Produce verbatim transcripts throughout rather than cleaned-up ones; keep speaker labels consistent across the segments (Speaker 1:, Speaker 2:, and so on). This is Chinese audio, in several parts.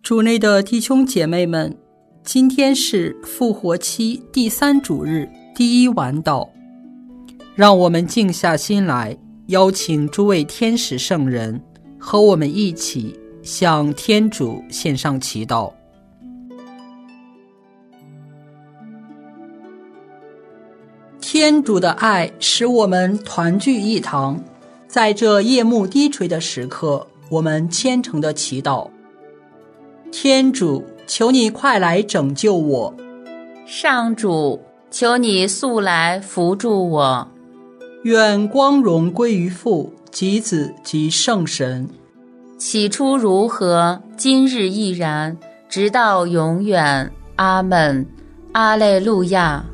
Speaker 1: 主内的弟兄姐妹们，今天是复活期第三主日第一晚祷，让我们静下心来，邀请诸位天使圣人和我们一起向天主献上祈祷。天主的爱使我们团聚一堂，在这夜幕低垂的时刻，我们虔诚的祈祷。天主，求你快来拯救我。
Speaker 2: 上主，求你速来扶助我。
Speaker 1: 愿光荣归于父及子及圣神。
Speaker 2: 起初如何，今日亦然，直到永远。阿们。阿肋路亚。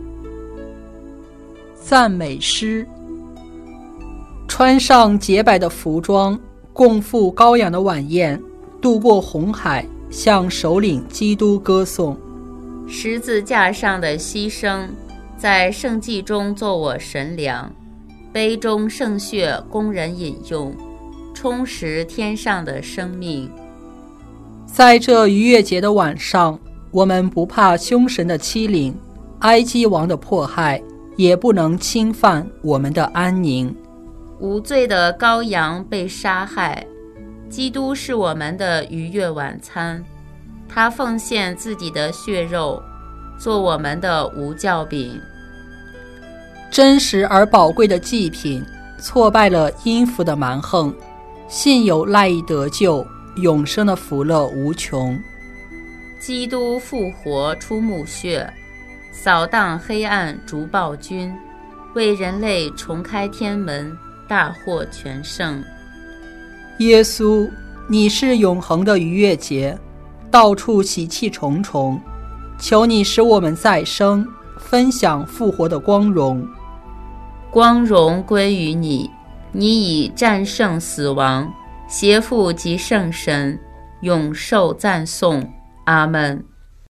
Speaker 1: 赞美诗。穿上洁白的服装，共赴羔羊的晚宴，渡过红海，向首领基督歌颂。
Speaker 2: 十字架上的牺牲，在圣祭中做我神粮，杯中圣血供人饮用，充实天上的生命。
Speaker 1: 在这逾越节的晚上，我们不怕凶神的欺凌，埃及王的迫害，也不能侵犯我们的安宁。
Speaker 2: 无罪的羔羊被杀害，基督是我们的逾越晚餐，他奉献自己的血肉，做我们的无酵饼。
Speaker 1: 真实而宝贵的祭品，挫败了阴府的蛮横，信有赖以得救，永生的福乐无穷。
Speaker 2: 基督复活出墓穴，扫荡黑暗逐暴君，为人类重开天门，大获全胜。
Speaker 1: 耶稣，你是永恒的逾越节，到处喜气重重，求你使我们再生，分享复活的光荣。
Speaker 2: 光荣归于你，你已战胜死亡，邪父及圣神，永受赞颂。阿们。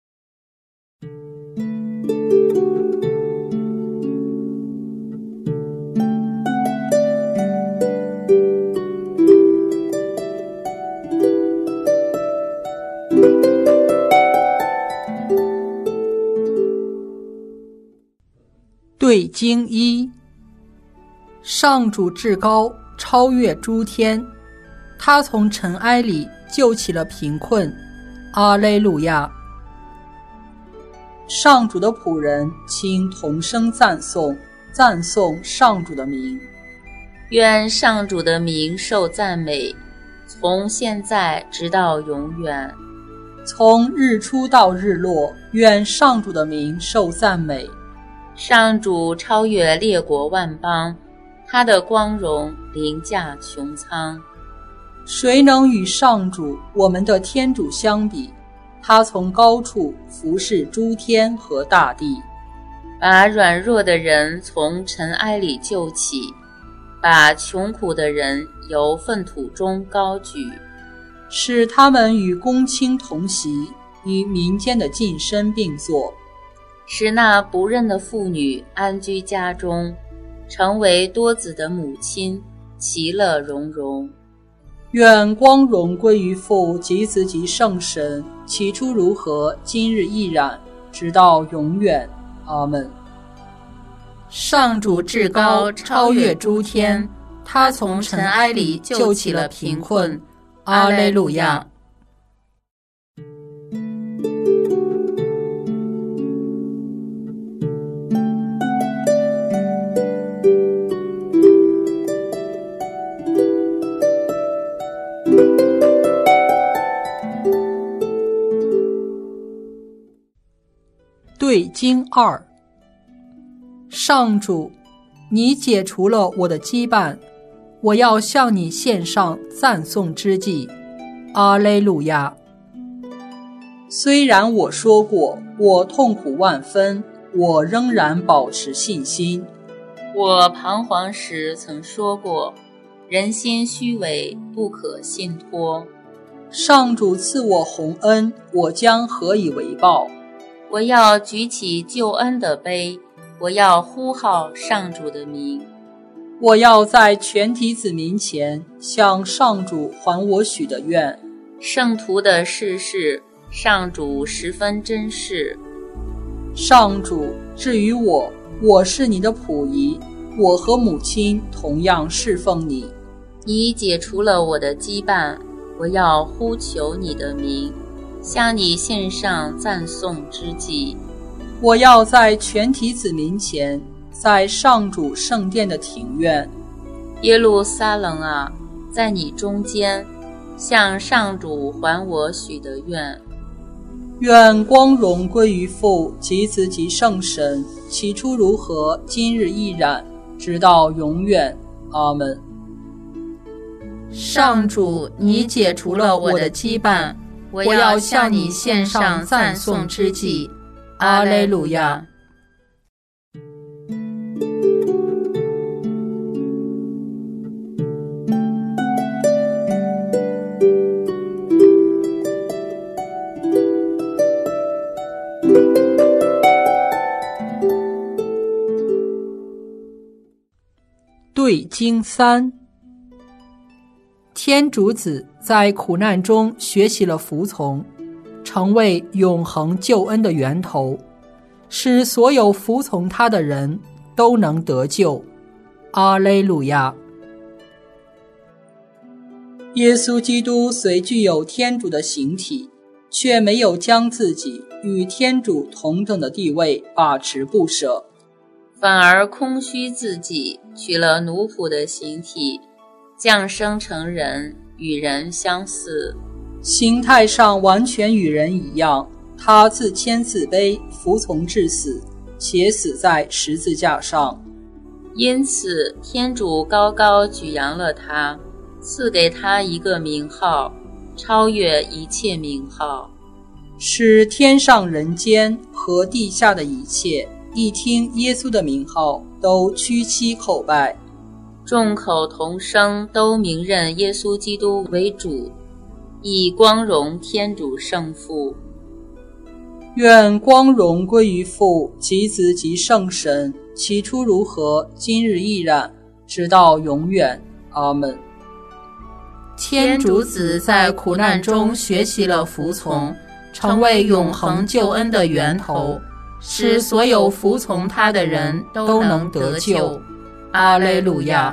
Speaker 1: 对经一。上主至高，超越诸天，他从尘埃里救起了贫困。阿肋路亚。上主的仆人，请同声赞颂，赞颂上主的名。
Speaker 2: 愿上主的名受赞美，从现在直到永远。
Speaker 1: 从日出到日落，愿上主的名受赞美。
Speaker 2: 上主超越列国万邦，他的光荣凌驾穹苍。
Speaker 1: 谁能与上主我们的天主相比？他从高处俯视诸天和大地，
Speaker 2: 把软弱的人从尘埃里救起，把穷苦的人由粪土中高举，
Speaker 1: 使他们与公卿同席，与民间的近身并坐，
Speaker 2: 使那不认的妇女安居家中，成为多子的母亲，其乐融融。
Speaker 1: 愿光荣归于父及子及圣神，起初如何，今日亦然，直到永远。阿们。上主至高，超越诸天，他从尘埃里救起了贫困。阿肋路亚。对经二。上主，你解除了我的羁绊，我要向你献上赞颂之祭。阿肋路亚。虽然我说过，我痛苦万分，我仍然保持信心。
Speaker 2: 我彷徨时曾说过，人心虚伪，不可信托。
Speaker 1: 上主赐我洪恩，我将何以为报？
Speaker 2: 我要举起救恩的杯，我要呼号上主的名。
Speaker 1: 我要在全体子民前向上主还我许的愿。
Speaker 2: 圣徒的逝世，上主十分珍视。
Speaker 1: 上主，至于我，我是你的仆役，我和母亲同样侍奉你。
Speaker 2: 你解除了我的羁绊，我要呼求你的名，向你献上赞颂之祭。
Speaker 1: 我要在全体子民前，在上主圣殿的庭院。
Speaker 2: 耶路撒冷啊，在你中间，向上主还我许的愿。
Speaker 1: 愿光荣归于父及子及圣神，起初如何，今日亦然，直到永远。阿们。
Speaker 2: 上主，你解除了我的羁绊，我要向你献上赞颂之祭。阿肋路亚。
Speaker 1: 对经三。天主子在苦难中学习了服从，成为永恒救恩的源头，使所有服从他的人都能得救。阿肋路亚。耶稣基督虽具有天主的形体，却没有将自己与天主同等的地位把持不舍，
Speaker 2: 反而空虚自己，取了奴仆的形体，降生成人，与人相似，
Speaker 1: 形态上完全与人一样。他自谦自卑，服从至死，且死在十字架上。
Speaker 2: 因此天主高高举扬了他，赐给他一个名号，超越一切名号，
Speaker 1: 使天上人间和地下的一切一听耶稣的名号，都屈膝叩拜。
Speaker 2: 众口同声，都明认耶稣基督为主，以光荣天主圣父。
Speaker 1: 愿光荣归于父及子及圣神，起初如何，今日亦然，直到永远。阿们。
Speaker 2: 天主子在苦难中学习了服从，成为永恒救恩的源头，使所有服从他的人都能得救。阿肋路亚。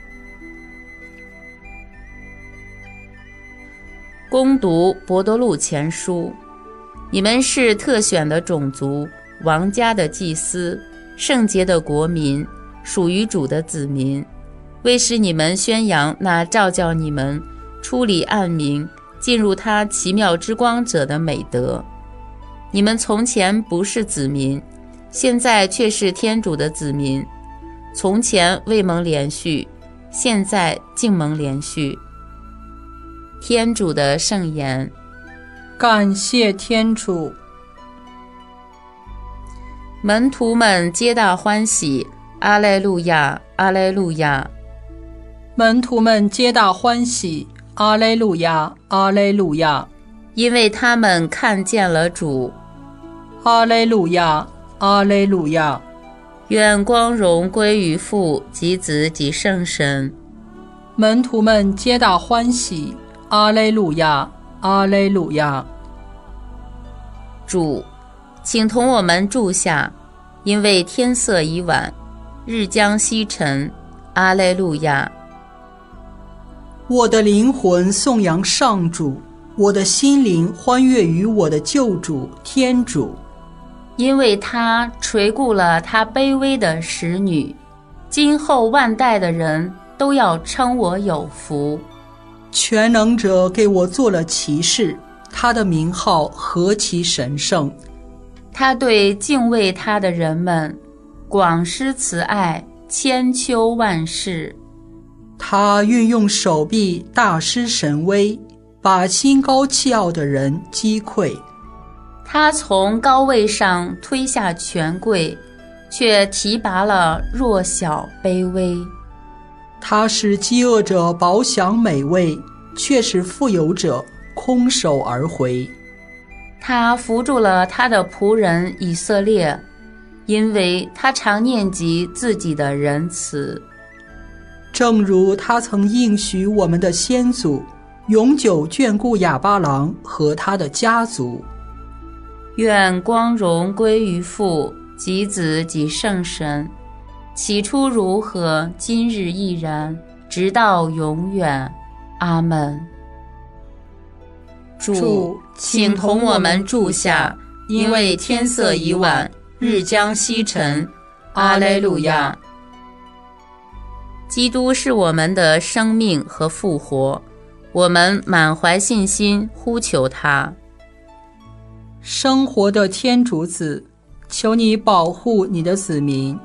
Speaker 2: 攻读伯多禄前书。你们是特选的种族，王家的祭司，圣洁的国民，属于主的子民，为使你们宣扬那召叫你们出离暗明，进入他奇妙之光者的美德。你们从前不是子民，现在却是天主的子民，从前未蒙连续，现在竟蒙连续。天主的圣言。
Speaker 1: 感谢天主。
Speaker 2: 门徒们皆大欢喜，阿肋路亚，阿肋路亚。
Speaker 1: 门徒们皆大欢喜，阿肋路亚，阿肋路亚。
Speaker 2: 因为他们看见了主。
Speaker 1: 阿肋路亚，阿肋路亚。
Speaker 2: 愿光荣归于父及子及圣神。
Speaker 1: 门徒们皆大欢喜，阿肋路亚，阿肋路亚。
Speaker 2: 主，请同我们住下，因为天色已晚，日将西沉。阿肋路亚。
Speaker 1: 我的灵魂颂扬上主，我的心灵欢悦于我的救主天主，
Speaker 2: 因为他垂顾了他卑微的使女，今后万代的人都要称我有福。
Speaker 1: 全能者给我做了骑士，他的名号何其神圣。
Speaker 2: 他对敬畏他的人们广施慈爱，千秋万世。
Speaker 1: 他运用手臂大施神威，把心高气傲的人击溃。
Speaker 2: 他从高位上推下权贵，却提拔了弱小卑微。
Speaker 1: 他使饥饿者饱享美味，却使富有者空手而回。
Speaker 2: 他扶助了他的仆人以色列，因为他常念及自己的仁慈。
Speaker 1: 正如他曾应许我们的先祖， 永久眷顾亚巴郎和他的家族。
Speaker 2: 愿光荣归于父及子及圣神，起初如何，今日亦然，直到永远。阿们。主，请同我们住下，因为天色已晚，日将西沉。阿肋路亚。基督是我们的生命和复活，我们满怀信心呼求他。
Speaker 1: 生活的天主子，求你保护你的子民。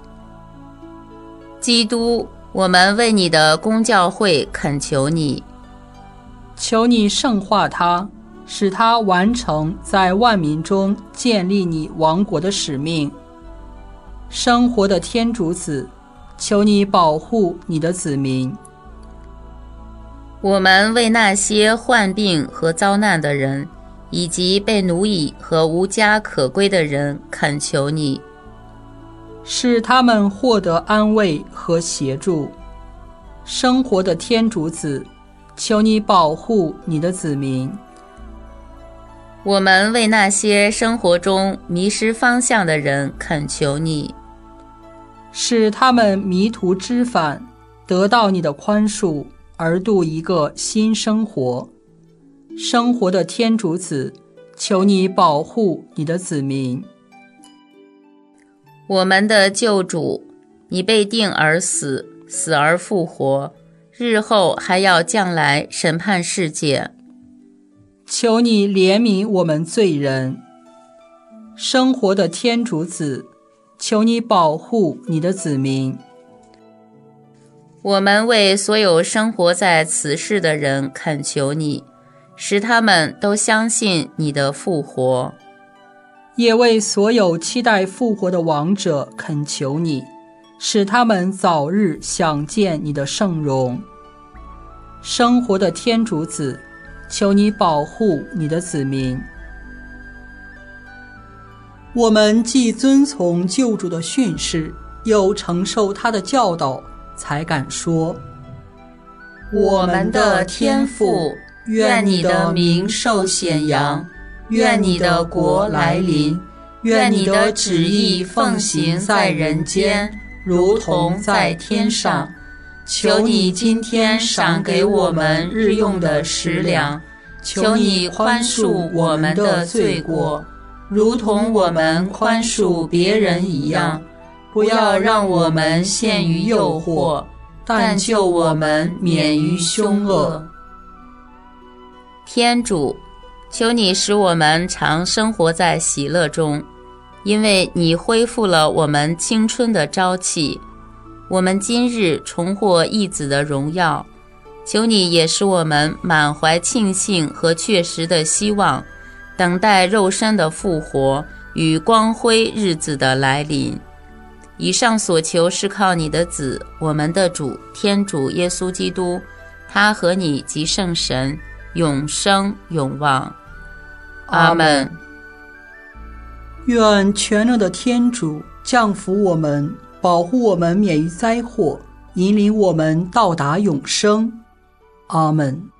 Speaker 2: 基督，我们为你的公教会恳求你，
Speaker 1: 求你圣化他，使他完成在万民中建立你王国的使命。生活的天主子，求你保护你的子民。
Speaker 2: 我们为那些患病和遭难的人，以及被奴役和无家可归的人恳求你，
Speaker 1: 使他们获得安慰和协助。生活的天主子，求你保护你的子民。
Speaker 2: 我们为那些生活中迷失方向的人恳求你，
Speaker 1: 使他们迷途知返，得到你的宽恕，而度一个新生活。生活的天主子，求你保护你的子民。
Speaker 2: 我们的救主，你被定而死，死而复活，日后还要降来审判世界。
Speaker 1: 求你怜悯我们罪人。生活的天主子，求你保护你的子民。
Speaker 2: 我们为所有生活在此世的人恳求你，使他们都相信你的复活。
Speaker 1: 也为所有期待复活的亡者恳求你，使他们早日享见你的圣容。生活的天主子，求你保护你的子民。我们既遵从救主的训示，又承受他的教导，才敢说：
Speaker 2: 我们的天父，愿你的名受显扬，愿你的国来临，愿你的旨意奉行在人间，如同在天上。求你今天赏给我们日用的食粮，求你宽恕我们的罪过，如同我们宽恕别人一样。不要让我们陷于诱惑，但救我们免于凶恶。天主，求你使我们常生活在喜乐中，因为你恢复了我们青春的朝气。我们今日重获义子的荣耀，求你也使我们满怀庆幸和确实的希望，等待肉身的复活与光辉日子的来临。以上所求是靠你的子，我们的主天主耶稣基督，他和你及圣神永生永望。阿们。
Speaker 1: 愿全能的天主降福我们，保护我们免于灾祸，引领我们到达永生。阿们。